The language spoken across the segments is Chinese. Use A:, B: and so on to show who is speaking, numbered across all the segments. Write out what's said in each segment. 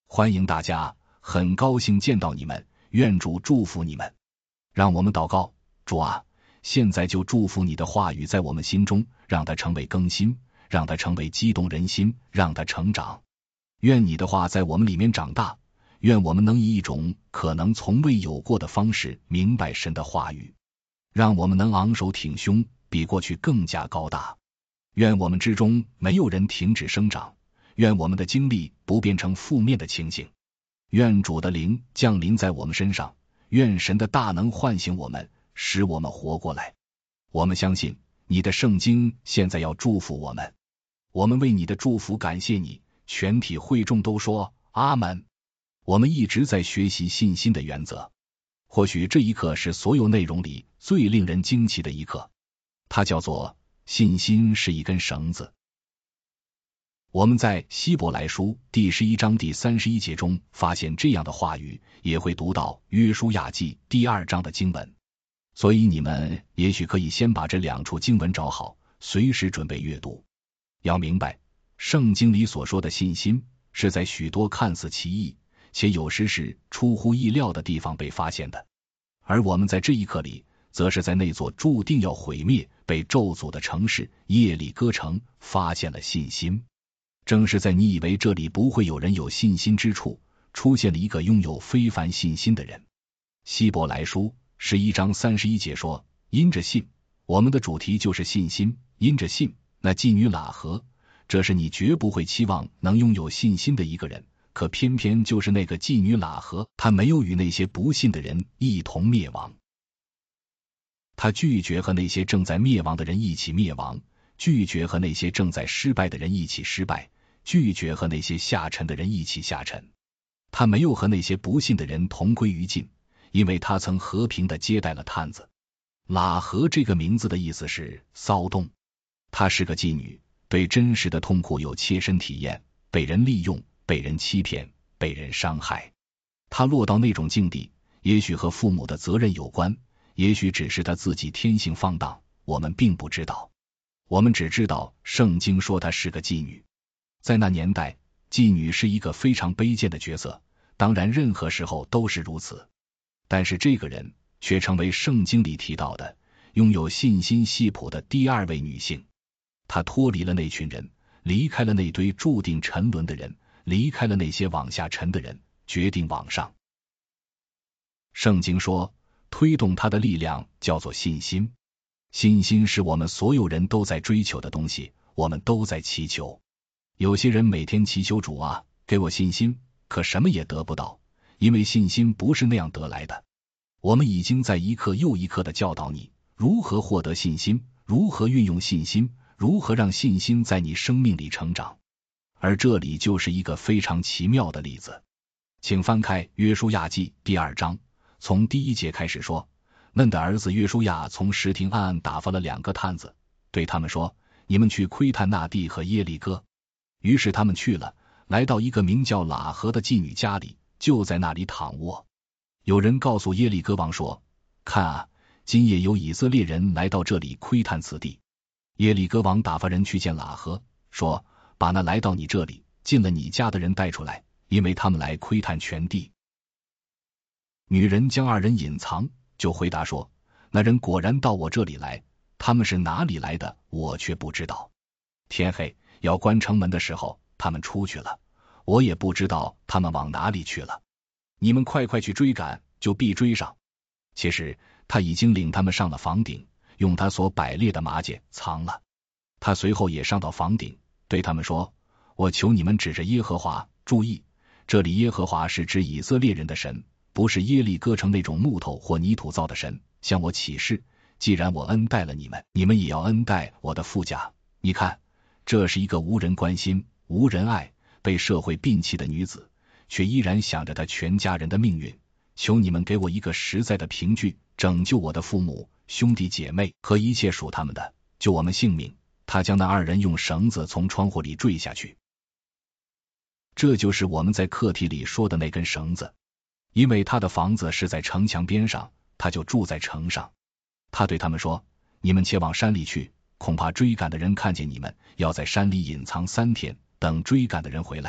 A: 欢迎大家，很高兴见到你们，愿主祝福你们。让我们祷告，主啊，现在就祝福你的话语在我们心中，让它成为更新，让它成为激动人心，让它成长。愿你的话在我们里面长大，愿我们能以一种可能从未有过的方式明白神的话语，让我们能昂首挺胸，比过去更加高大。愿我们之中没有人停止生长，愿我们的经历不变成负面的情形。愿主的灵降临在我们身上，愿神的大能唤醒我们，使我们活过来。我们相信你的圣经现在要祝福我们，我们为你的祝福感谢你。全体会众都说阿们。我们一直在学习信心的原则，或许这一课是所有内容里最令人惊奇的一课，它叫做信心是一根绳子。我们在希伯来书第11章第31节中发现这样的话语，也会读到约书亚记第2章的经文，所以你们也许可以先把这两处经文找好，随时准备阅读。要明白，圣经里所说的信心是在许多看似奇异且有时是出乎意料的地方被发现的，而我们在这一课里则是在那座注定要毁灭被咒诅的城市耶利哥城发现了信心。正是在你以为这里不会有人有信心之处，出现了一个拥有非凡信心的人。希伯来书11章31节说，因着信，我们的主题就是信心，因着信，那妓女喇合，这是你绝不会期望能拥有信心的一个人，可偏偏就是那个妓女喇合，她没有与那些不信的人一同灭亡，她拒绝和那些正在灭亡的人一起灭亡，拒绝和那些正在失败的人一起失败，拒绝和那些下沉的人一起下沉。他没有和那些不信的人同归于尽，因为他曾和平地接待了探子。喇合这个名字的意思是骚动，她是个妓女，对真实的痛苦有切身体验，被人利用，被人欺骗，被人伤害。她落到那种境地，也许和父母的责任有关，也许只是她自己天性放荡，我们并不知道。我们只知道圣经说她是个妓女。在那年代，妓女是一个非常卑贱的角色，当然任何时候都是如此。但是这个人却成为圣经里提到的拥有信心细谱的第二位女性。她脱离了那群人，离开了那堆注定沉沦的人，离开了那些往下沉的人，决定往上。圣经说，推动她的力量叫做信心。信心是我们所有人都在追求的东西，我们都在祈求。有些人每天祈求主啊，给我信心，可什么也得不到，因为信心不是那样得来的。我们已经在一课又一课的教导你如何获得信心，如何运用信心，如何让信心在你生命里成长。而这里就是一个非常奇妙的例子。请翻开约书亚记第2章，从第1节开始说，嫩的儿子约书亚从石亭暗暗打发了2个探子，对他们说，你们去窥探那地和耶利哥。于是他们去了，来到一个名叫喇合的妓女家里，就在那里躺卧。有人告诉耶利哥王说，看啊，今夜有以色列人来到这里窥探此地。耶利哥王打发人去见喇合，说，把那来到你这里进了你家的人带出来，因为他们来窥探全地。女人将2人隐藏，就回答说，那人果然到我这里来，他们是哪里来的，我却不知道。天黑要关城门的时候，他们出去了，我也不知道他们往哪里去了。你们快去追赶，就必追上。其实他已经领他们上了房顶，用他所摆列的麻秸藏了。他随后也上到房顶，对他们说，我求你们指着耶和华，注意，这里耶和华是指以色列人的神，不是耶利哥城那种木头或泥土造的神，向我起誓，既然我恩待了你们，你们也要恩待我的父家。你看，这是一个无人关心，无人爱，被社会摒弃的女子，却依然想着她全家人的命运。求你们给我一个实在的凭据，拯救我的父母、兄弟姐妹和一切属他们的，救我们性命。他将那2人用绳子从窗户里坠下去。这就是我们在课题里说的那根绳子。因为他的房子是在城墙边上，他就住在城上。他对他们说，你们且往山里去，恐怕追赶的人看见你们，要在山里隐藏3天，等追赶的人回来，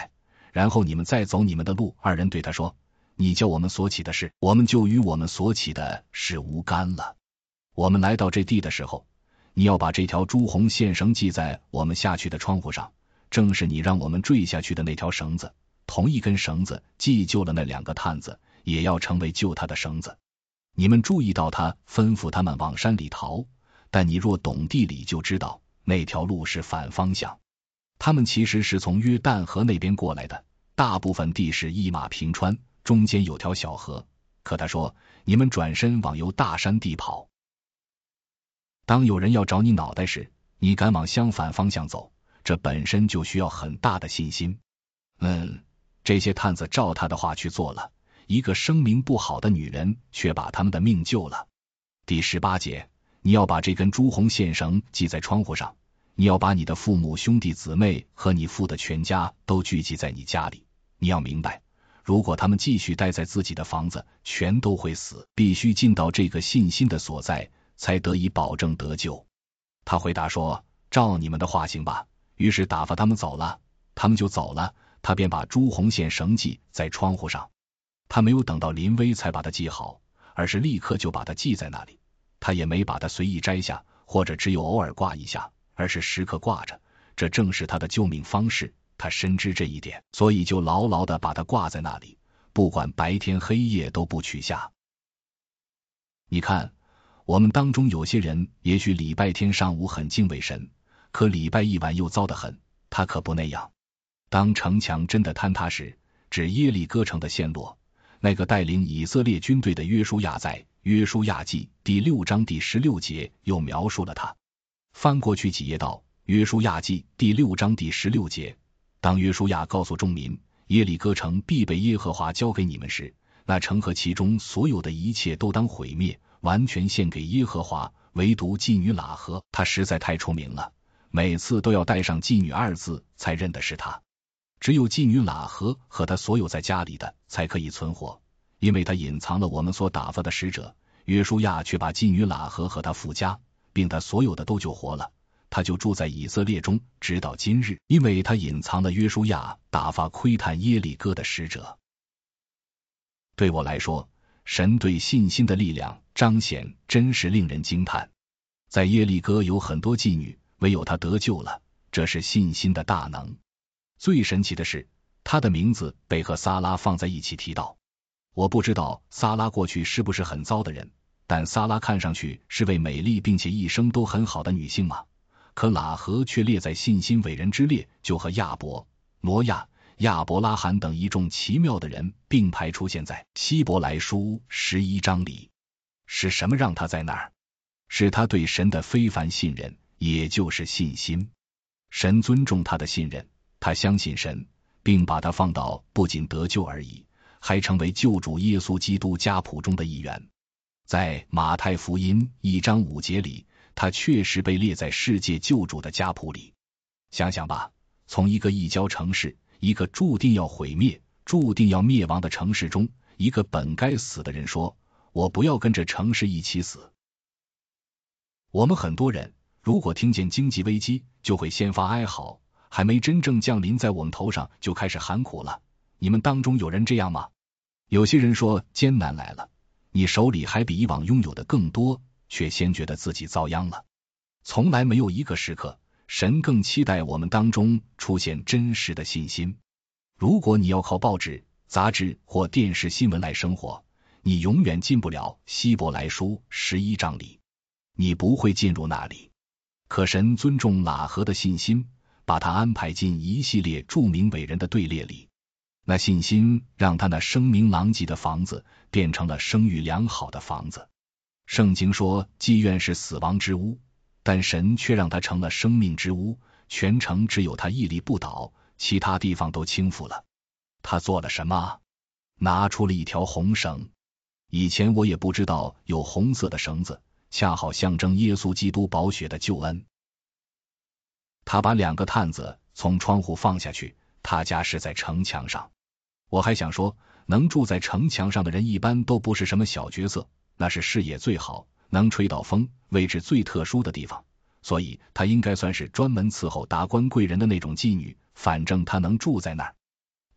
A: 然后你们再走你们的路。二人对他说，你叫我们所起的事，我们就与我们所起的事无干了。我们来到这地的时候，你要把这条朱红线绳系在我们下去的窗户上，正是你让我们坠下去的那条绳子。同一根绳子既救了那2个探子，也要成为救他的绳子。你们注意到他吩咐他们往山里逃，但你若懂地理就知道那条路是反方向。他们其实是从约旦河那边过来的，大部分地势一马平川，中间有条小河。可他说，你们转身往由大山地跑。当有人要找你脑袋时，你敢往相反方向走，这本身就需要很大的信心。这些探子照他的话去做了，一个声名不好的女人却把他们的命救了。第18节，你要把这根朱红线绳系在窗户上，你要把你的父母兄弟姊妹和你父的全家都聚集在你家里。你要明白，如果他们继续待在自己的房子，全都会死，必须进到这个信心的所在，才得以保证得救。他回答说，照你们的话行吧。于是打发他们走了，他们就走了。他便把朱红线绳系在窗户上，他没有等到临危才把它系好，而是立刻就把它系在那里。他也没把它随意摘下，或者只有偶尔挂一下，而是时刻挂着，这正是他的救命方式。他深知这一点，所以就牢牢地把它挂在那里，不管白天黑夜都不取下。你看，我们当中有些人也许礼拜天上午很敬畏神，可礼拜一晚又糟得很，他可不那样。当城墙真的坍塌时，指耶利哥城的陷落，那个带领以色列军队的约书亚在约书亚记第6章第16节又描述了他。翻过去几页到约书亚记第6章第16节，当约书亚告诉众民，耶利哥城必被耶和华交给你们时，那城和其中所有的一切都当毁灭，完全献给耶和华，唯独妓女喇合，她实在太出名了，每次都要带上妓女2字才认的是她。只有妓女喇合和他所有在家里的才可以存活，因为他隐藏了我们所打发的使者。约书亚却把妓女喇合和他父家并他所有的都救活了，他就住在以色列中直到今日，因为他隐藏了约书亚打发窥探耶利哥的使者。对我来说，神对信心的力量彰显真是令人惊叹。在耶利哥有很多妓女，唯有他得救了，这是信心的大能。最神奇的是，他的名字被和撒拉放在一起提到。我不知道撒拉过去是不是很糟的人，但撒拉看上去是位美丽并且一生都很好的女性嘛。可喇合却列在信心伟人之列，就和亚伯、挪亚、亚伯拉罕等一众奇妙的人并排出现在希伯来书11章里。是什么让他在那儿？是他对神的非凡信任，也就是信心。神尊重他的信任，他相信神，并把他放到不仅得救而已，还成为救主耶稣基督家谱中的一员。在马太福音1章5节里，他确实被列在世界救主的家谱里。想想吧，从一个异教城市，一个注定要毁灭、注定要灭亡的城市中，一个本该死的人说，我不要跟着城市一起死。我们很多人如果听见经济危机，就会先发哀嚎，还没真正降临在我们头上就开始喊苦了。你们当中有人这样吗？有些人说艰难来了，你手里还比以往拥有的更多，却先觉得自己遭殃了。从来没有一个时刻，神更期待我们当中出现真实的信心。如果你要靠报纸、杂志或电视新闻来生活，你永远进不了希伯来书11章里，你不会进入那里。可神尊重喇合的信心，把他安排进一系列著名伟人的队列里。那信心让他那声名狼藉的房子变成了声誉良好的房子。圣经说妓院是死亡之屋，但神却让他成了生命之屋，全城只有他屹立不倒，其他地方都倾覆了。他做了什么？拿出了一条红绳。以前我也不知道有红色的绳子，恰好象征耶稣基督宝血的救恩。他把2个探子从窗户放下去，他家是在城墙上。我还想说，能住在城墙上的人一般都不是什么小角色，那是视野最好，能吹到风，位置最特殊的地方，所以他应该算是专门伺候达官贵人的那种妓女，反正他能住在那儿。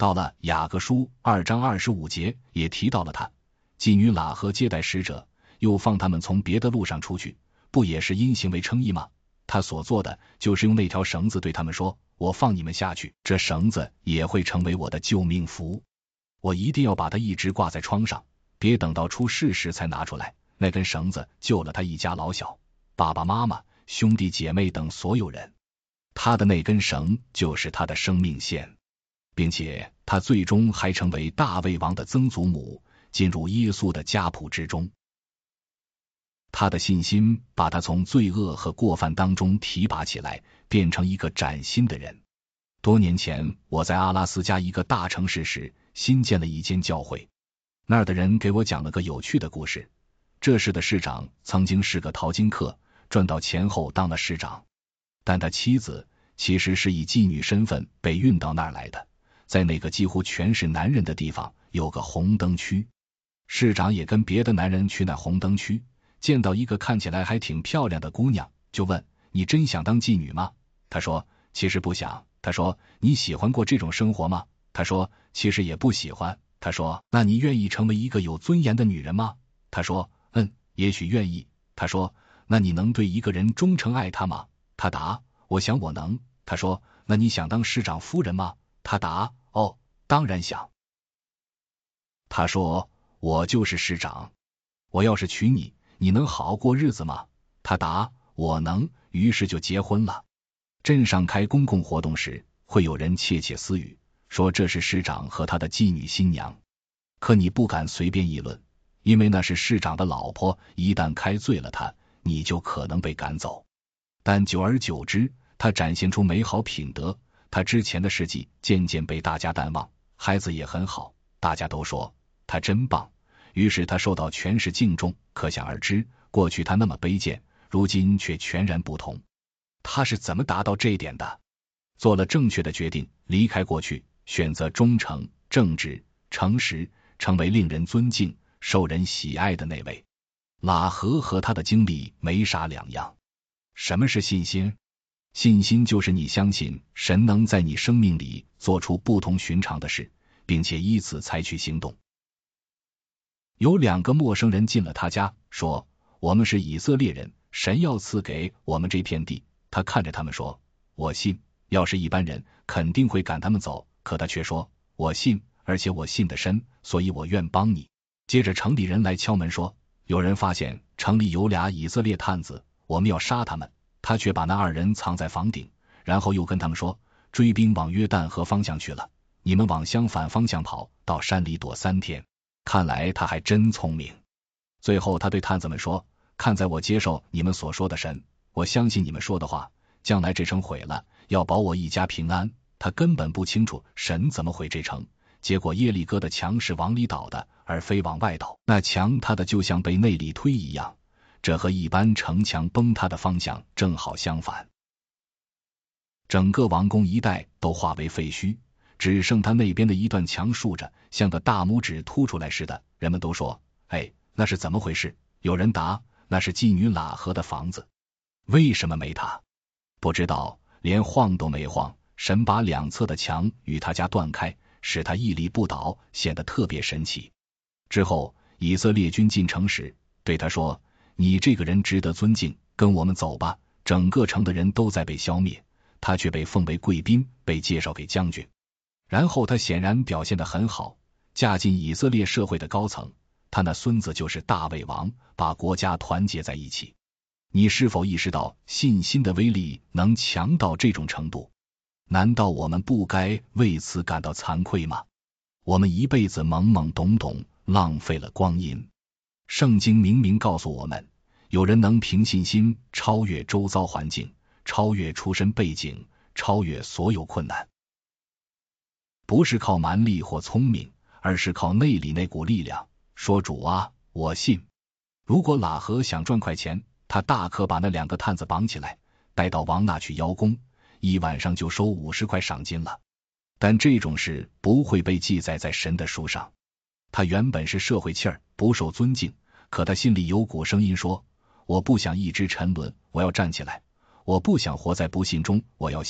A: 到了雅各书2章25节也提到了他。妓女喇合接待使者，又放他们从别的路上出去，不也是因行为称义吗？他所做的就是用那条绳子对他们说，我放你们下去，这绳子也会成为我的救命符。我一定要把它一直挂在窗上，别等到出事时才拿出来。那根绳子救了他一家老小，爸爸妈妈、兄弟姐妹等所有人。他的那根绳就是他的生命线，并且他最终还成为大卫王的曾祖母，进入耶稣的家谱之中。他的信心把他从罪恶和过犯当中提拔起来，变成一个崭新的人。多年前，我在阿拉斯加一个大城市时，新建了一间教会。那儿的人给我讲了个有趣的故事。这市的市长曾经是个淘金客，赚到钱后当了市长，但他妻子其实是以妓女身份被运到那儿来的。在那个几乎全是男人的地方，有个红灯区。市长也跟别的男人去那红灯区，见到一个看起来还挺漂亮的姑娘，就问，你真想当妓女吗？他说，其实不想。他说，你喜欢过这种生活吗？他说，其实也不喜欢。他说，那你愿意成为一个有尊严的女人吗？他说，也许愿意。他说，那你能对一个人忠诚爱他吗？他答，我想我能。他说，那你想当市长夫人吗？他答，哦，当然想。他说，我就是市长，我要是娶你，你能好好过日子吗？他答，我能。于是就结婚了。镇上开公共活动时，会有人窃窃私语，说这是市长和他的妓女新娘。可你不敢随便议论，因为那是市长的老婆，一旦开罪了他，你就可能被赶走。但久而久之，他展现出美好品德，他之前的事迹渐渐被大家淡忘，孩子也很好，大家都说他真棒，于是他受到全市敬重。可想而知，过去他那么卑贱，如今却全然不同。他是怎么达到这一点的？做了正确的决定，离开过去，选择忠诚、正直、诚实，成为令人尊敬、受人喜爱的那位。喇合和他的经历没啥两样。什么是信心？信心就是你相信神能在你生命里做出不同寻常的事，并且依此采取行动。有2个陌生人进了他家，说，我们是以色列人，神要赐给我们这片地。他看着他们说，我信。要是一般人肯定会赶他们走，可他却说，我信，而且我信得深，所以我愿帮你。接着城里人来敲门说，有人发现城里有2以色列探子，我们要杀他们。他却把那2人藏在房顶，然后又跟他们说，追兵往约旦河方向去了，你们往相反方向跑，到山里躲3天。看来他还真聪明。最后他对探子们说，看在我接受你们所说的神，我相信你们说的话，将来这城毁了，要保我一家平安。他根本不清楚神怎么毁这城，结果耶利哥的墙是往里倒的，而非往外倒，那墙塌的就像被内力推一样，这和一般城墙崩塌的方向正好相反。整个王宫一带都化为废墟，只剩他那边的一段墙竖着，像个大拇指凸出来似的。人们都说，那是怎么回事？有人答，那是妓女喇合的房子。为什么没塌？不知道，连晃都没晃。神把2侧的墙与他家断开，使他屹立不倒，显得特别神奇。之后以色列军进城时，对他说，你这个人值得尊敬，跟我们走吧。整个城的人都在被消灭，他却被奉为贵宾，被介绍给将军。然后他显然表现得很好，嫁进以色列社会的高层，他那孙子就是大卫王，把国家团结在一起。你是否意识到信心的威力能强到这种程度？难道我们不该为此感到惭愧吗？我们一辈子懵懵懂懂，浪费了光阴。圣经明明告诉我们，有人能凭信心超越周遭环境，超越出身背景，超越所有困难。不是靠蛮力或聪明，而是靠内里那股力量，说主啊，我信。如果喇合想赚快钱，他大可把那2个探子绑起来，带到王那去邀功，一晚上就收50块赏金了。但这种事不会被记载在神的书上。他原本是社会气儿，不受尊敬，可他心里有股声音说，我不想一直沉沦，我要站起来，我不想活在不信中，我要信。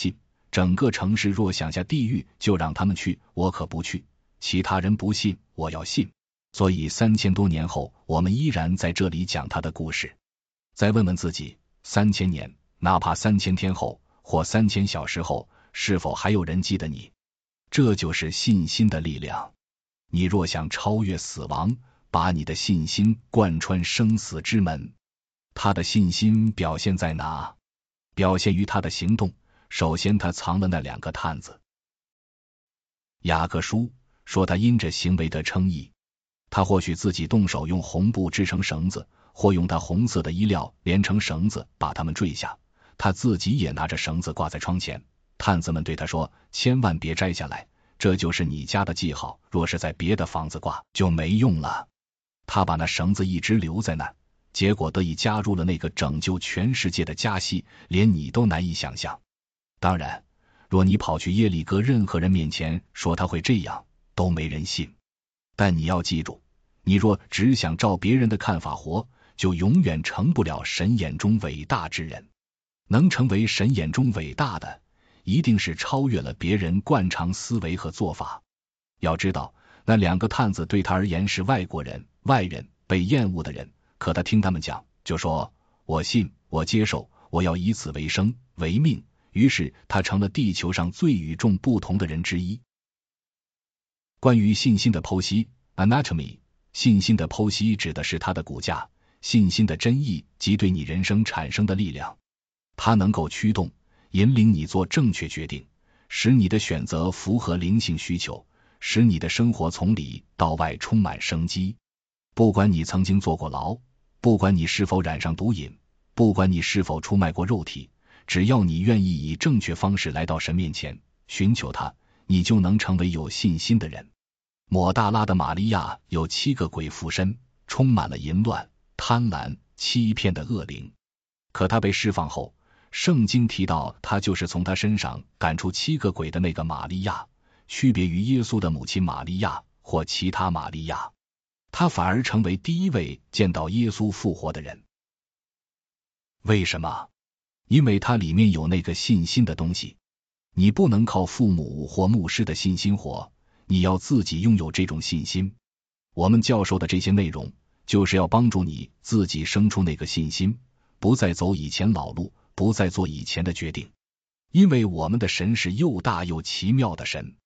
A: 整个城市若想下地狱，就让他们去，我可不去。其他人不信，我要信。所以3000多年后，我们依然在这里讲他的故事。再问问自己，3000年，哪怕3000天后，或3000小时后，是否还有人记得你？这就是信心的力量。你若想超越死亡，把你的信心贯穿生死之门。他的信心表现在哪？表现于他的行动。首先，他藏了那2个探子。雅各书说他因着行为得称义。他或许自己动手用红布织成绳子，或用他红色的衣料连成绳子把他们坠下。他自己也拿着绳子挂在窗前。探子们对他说，千万别摘下来，这就是你家的记号，若是在别的房子挂就没用了。他把那绳子一直留在那，结果得以加入了那个拯救全世界的家系，连你都难以想象。当然，若你跑去耶利哥任何人面前说他会这样，都没人信。但你要记住，你若只想照别人的看法活，就永远成不了神眼中伟大之人。能成为神眼中伟大的，一定是超越了别人惯常思维和做法。要知道，那2个探子对他而言是外国人、外人，被厌恶的人，可他听他们讲，就说，我信，我接受，我要以此为生为命。于是他成了地球上最与众不同的人之一。关于信心的剖析 Anatomy， 信心的剖析指的是它的骨架，信心的真意及对你人生产生的力量。它能够驱动、引领你做正确决定，使你的选择符合灵性需求，使你的生活从里到外充满生机。不管你曾经坐过牢，不管你是否染上毒瘾，不管你是否出卖过肉体，只要你愿意以正确方式来到神面前，寻求他，你就能成为有信心的人。抹大拉的玛利亚有7个鬼附身，充满了淫乱、贪婪、欺骗的恶灵。可他被释放后，圣经提到他就是从他身上赶出7个鬼的那个玛利亚，区别于耶稣的母亲玛利亚或其他玛利亚。他反而成为第一位见到耶稣复活的人。为什么？因为它里面有那个信心的东西。你不能靠父母或牧师的信心活，你要自己拥有这种信心。我们教授的这些内容，就是要帮助你自己生出那个信心，不再走以前老路，不再做以前的决定。因为我们的神是又大又奇妙的神。